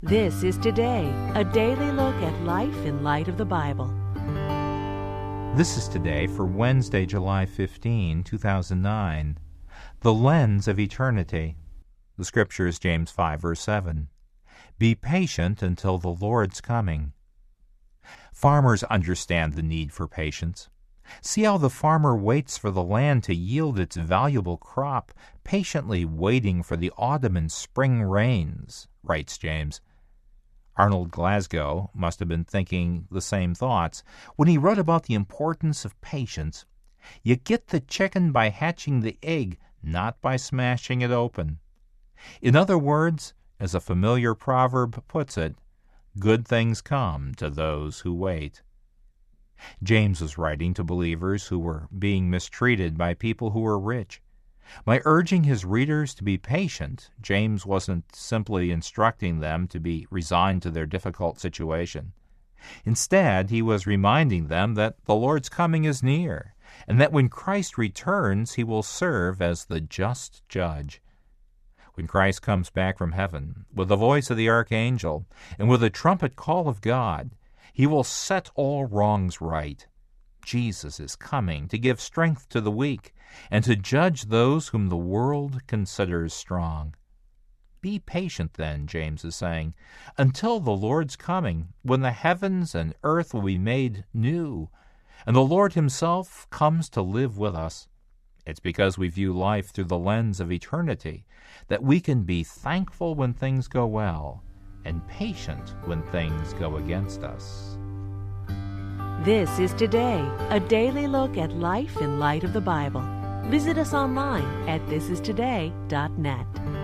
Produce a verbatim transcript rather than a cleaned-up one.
This is Today, a daily look at life in light of the Bible. This is Today for Wednesday, July fifteenth, two thousand nine. The Lens of Eternity. The scripture is James five, verse seven. Be patient until the Lord's coming. Farmers understand the need for patience. See how the farmer waits for the land to yield its valuable crop, patiently waiting for the autumn and spring rains, writes James. Arnold Glasgow must have been thinking the same thoughts when he wrote about the importance of patience. You get the chicken by hatching the egg, not by smashing it open. In other words, as a familiar proverb puts it, good things come to those who wait. James was writing to believers who were being mistreated by people who were rich. By urging his readers to be patient, James wasn't simply instructing them to be resigned to their difficult situation. Instead, he was reminding them that the Lord's coming is near, and that when Christ returns, he will serve as the just judge. When Christ comes back from heaven, with the voice of the archangel, and with the trumpet call of God, he will set all wrongs right. Jesus is coming to give strength to the weak and to judge those whom the world considers strong. Be patient then, James is saying, until the Lord's coming, when the heavens and earth will be made new, and the Lord himself comes to live with us. It's because we view life through the lens of eternity that we can be thankful when things go well and patient when things go against us. This is Today, a daily look at life in light of the Bible. Visit us online at this is today dot net.